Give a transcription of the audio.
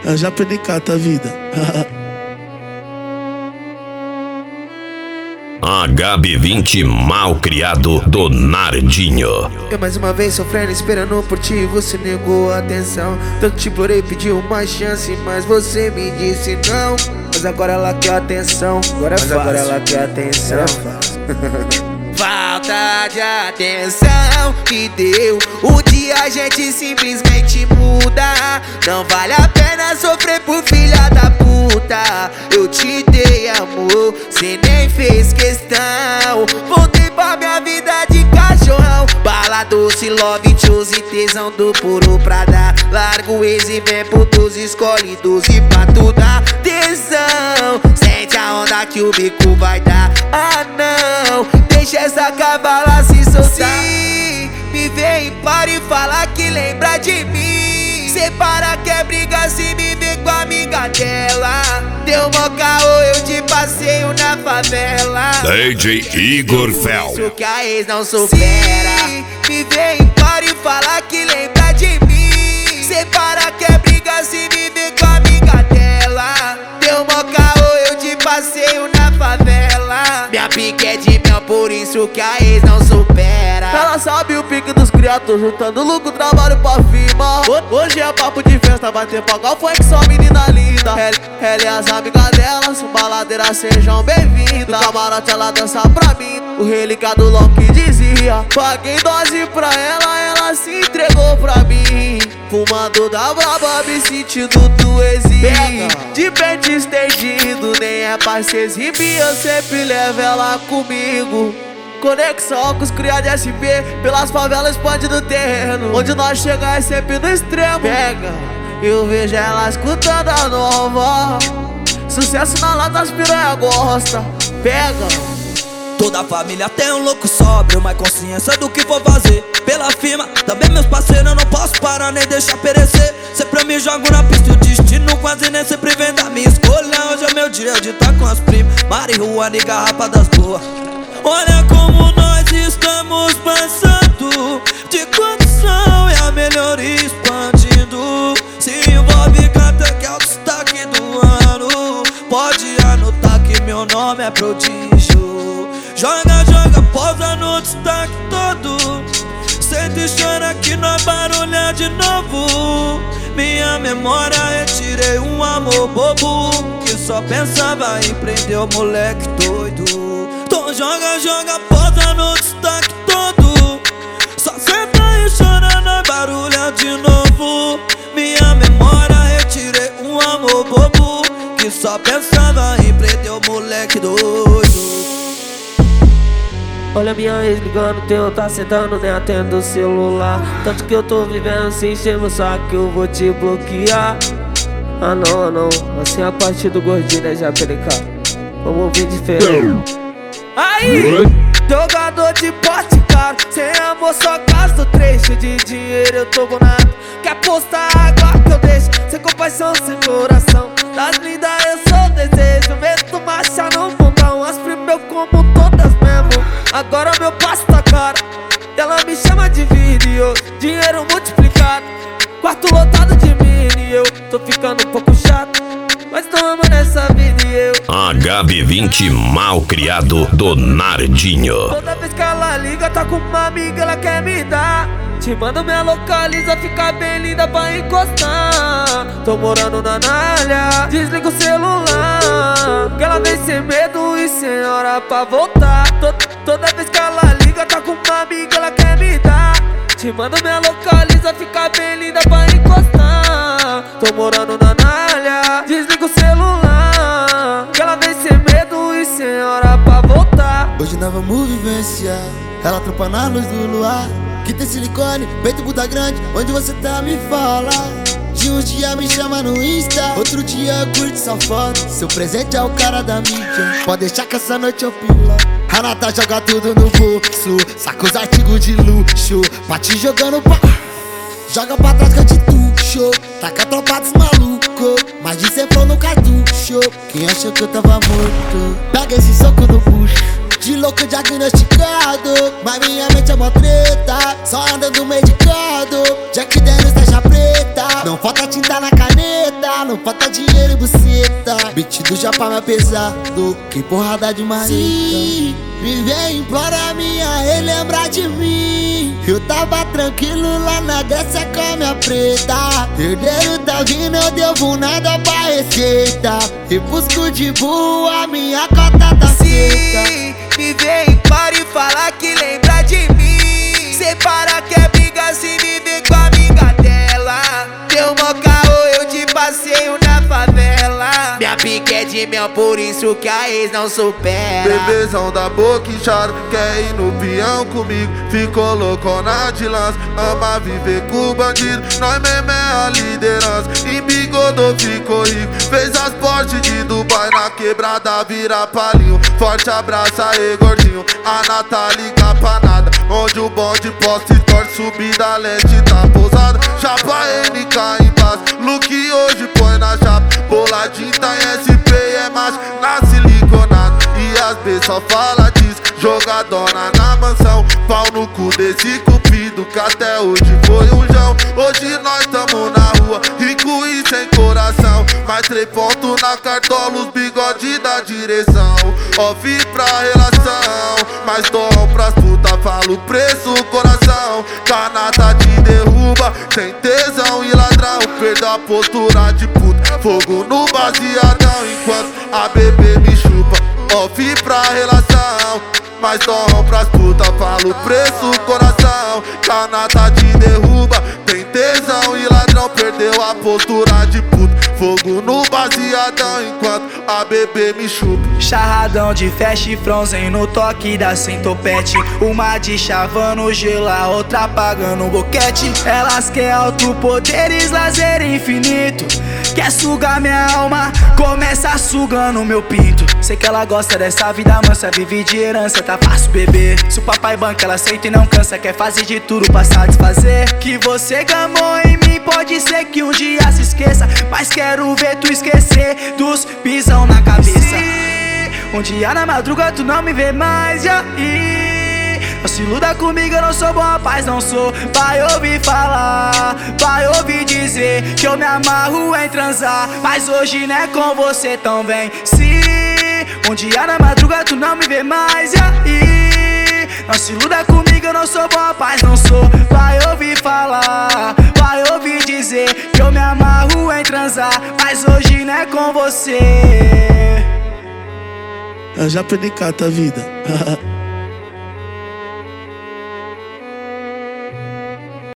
Eu já PNK, tá vida. HB20 mal criado do Nardinho. Eu mais uma vez sofrendo, esperando por ti, você negou a atenção. Tanto te implorei, pedi uma chance, mas você me disse não. Mas agora ela quer atenção, agora ela quer atenção. Falta de atenção que deu. Um dia a gente simplesmente muda. Não vale a pena sofrer por filha da puta. Eu te dei amor, cê nem fez questão. Voltei pra minha vida de cachorrão. Bala doce, love, choose, tesão do puro pra dar. Larga o ex e vem pro 12, escolhe 12 pra tu dar tesão. Sente a onda que o bico vai dar. Ah não, deixa essa cavala se soltar. Se me vem e para e fala que lembra de mim. Separa que é briga se me vê com a amiga dela. Deu mó caô, eu te passeio na favela. DJ Igor Fel. Isso que a ex não supera. Se me vem e para e fala que lembra de mim. Separa que é briga se me vê com a amiga dela. Deu mó caô, eu te passeio na favela. Minha pique é de mel, por isso que a ex não supera. Ela sabe o pique dos criados, juntando lucro, trabalho pra firma. Hoje é papo de festa, vai ter pagar funk, só menina linda. Ela e as amigas dela, são baladeiras, sejam bem-vindas. Camarote ela dança pra mim, o relíquia do Loki dizia. Paguei dose pra ela, ela se entregou pra mim. Fumando da braba, me sentindo do exílio. De pente estendido, nem é pra se exibir, eu sempre levo ela comigo. Conexão com os cria de SP, pelas favelas expande do terreno. Onde nós chega é sempre no extremo. Pega, eu vejo ela escutando a nova. Sucesso na lata, as piranha gosta. Pega. Toda a família tem um louco sóbrio, mas consciência do que vou fazer. Pela firma, também meus parceiros, eu não posso parar nem deixar perecer. Sempre eu me jogo na pista e o destino quase nem sempre vem da minha escolha. Hoje é meu dia de estar com as primas, marihuana e garrafa das boas. Olha como nós estamos passando de condição e a melhoria expandindo. Se envolve canta que é o destaque do ano. Pode anotar que meu nome é prodígio. Joga, joga, pousa no destaque todo. Sente e chora que nós barulha de novo. Minha memória retirei um amor bobo que só pensava em prender o moleque doido. Então joga, joga, posa no destaque todo. Só senta e chora na barulha de novo. Minha memória retirei um amor bobo que só pensava em prender o moleque doido. Olha minha ex ligando, teu tá sentando, nem atendo o celular. Tanto que eu tô vivendo sem encher meu saco, eu vou te bloquear. Ah não, assim a parte do gordinho, né, já PNK. Vamos ouvir diferente. Aí, jogador de porte caro, sem amor só gasto trecho de dinheiro, eu tô bonado. Quer postar água que eu deixo, sem compaixão, sem coração. Das lindas eu sou desejo, meto marcha no mundão. As primas eu como todas mesmo, agora meu passo tá caro. Ela me chama de vídeo, dinheiro multiplicado. Quarto lotado de mini, eu tô ficando um pouco chato, mas tô amando essa vida e eu HB20 mal criado do Nardinho. Toda vez que ela liga, tá com uma amiga, ela quer me dar. Te mando minha localiza, fica bem linda pra encostar. Tô morando na Nalha, desliga o celular, que ela vem sem medo e sem hora pra voltar. Toda vez que ela liga, tá com uma amiga, ela quer me dar. Te mando minha localiza, fica bem linda pra encostar. Tô morando na Nalha, desliga o celular, que ela vem sem medo e sem hora pra voltar. Hoje nós vamos vivenciar, ela trampa na luz do luar. Que tem silicone, peito Buda grande, onde você tá me fala. De um dia me chama no Insta, outro dia eu curto sua foto. Seu presente é o cara da mídia, pode deixar que essa noite eu pila. A Nata joga tudo no bolso, saca os artigos de luxo, pra te jogando pra... Joga pra trás que eu te tuxo, taca a tropa dos malucos, mas de sempre no cartucho. Quem achou que eu tava morto, pega esse soco no bucho. De louco diagnosticado, mas minha mente é mó treta, só andando medicado. Jack Daniels, taxa preta, não falta tinta na caneta, não falta chapa mais pesado que porrada de marreta. Sim, me vem implora minha relembrar de mim. Eu tava tranquilo lá na Grécia com a minha preta. Herdeiro tá vindo, eu devo nada pra receita. E busco de boa, minha cota tá feita. Sim, me vem para e falar que lembra de mim. Separa que é briga se me vê com a amiga dela. Deu mó caô, eu te passeio na favela. Minha pique é de mel, por isso que a ex não supera. Bebezão da boca inchada, quer ir no peão comigo. Ficou loucona de lança, ama viver com bandido. Nós mesmo é a liderança, embigodou, ficou rico. Fez as portes de Dubai, na quebrada vira palinho. Forte abraço aí, gordinho, a Nata liga pra nada. Onde o bonde posta e torce, subida leste tá pousada. Chapa NK embaixo, look hoje põe na chapa. Boladinho tá em SP, é macho, na siliconado. E as B só fala disso, jogadona na mansão. Pau no cu desse cupido, que até hoje foi um jão. Hoje nós tamo na rua, rico e sem coração. Mais 3 pontos na cartola, os bigode da direção. Off pra relação, mais dom pras puta, falo preço, coração. Canata te derruba, sem tesão e ladrão. Perdeu a postura de puta, fogo no baseadão. Enquanto a bebê me chupa, off pra relação. Mais dom pras puta, falo preço, coração. Canata te derruba, tem tesão e ladrão. Perdeu a postura de puta, fogo no baseadão. Enquanto a bebê me chupa. Charradão de fast frozen no toque da centopete. Uma de chavando gelo, a outra apagando o boquete. Elas querem alto poderes, lazer infinito. Quer sugar minha alma, começa sugando meu pinto. Sei que ela gosta dessa vida mansa, vive de herança, tá fácil beber. Se o papai banca, ela aceita e não cansa. Quer fazer de tudo pra satisfazer. Que você gamou em mim, pode ser que um dia se esqueça. Mas quero ver tu esquecer dos pisão na cabeça. Um dia na madruga tu não me vê mais, e aí? Não se iluda comigo, eu não sou bom rapaz, não sou. Vai ouvir falar, vai ouvir dizer que eu me amarro em transar. Mas hoje não é com você, então vem. Se um dia na madruga tu não me vê mais, e aí? Não se iluda comigo, eu não sou bom rapaz, não sou. Vai ouvir falar, vai ouvir dizer que eu me amarro em transar. Mas hoje não é com você. Eu já perdi cada vida.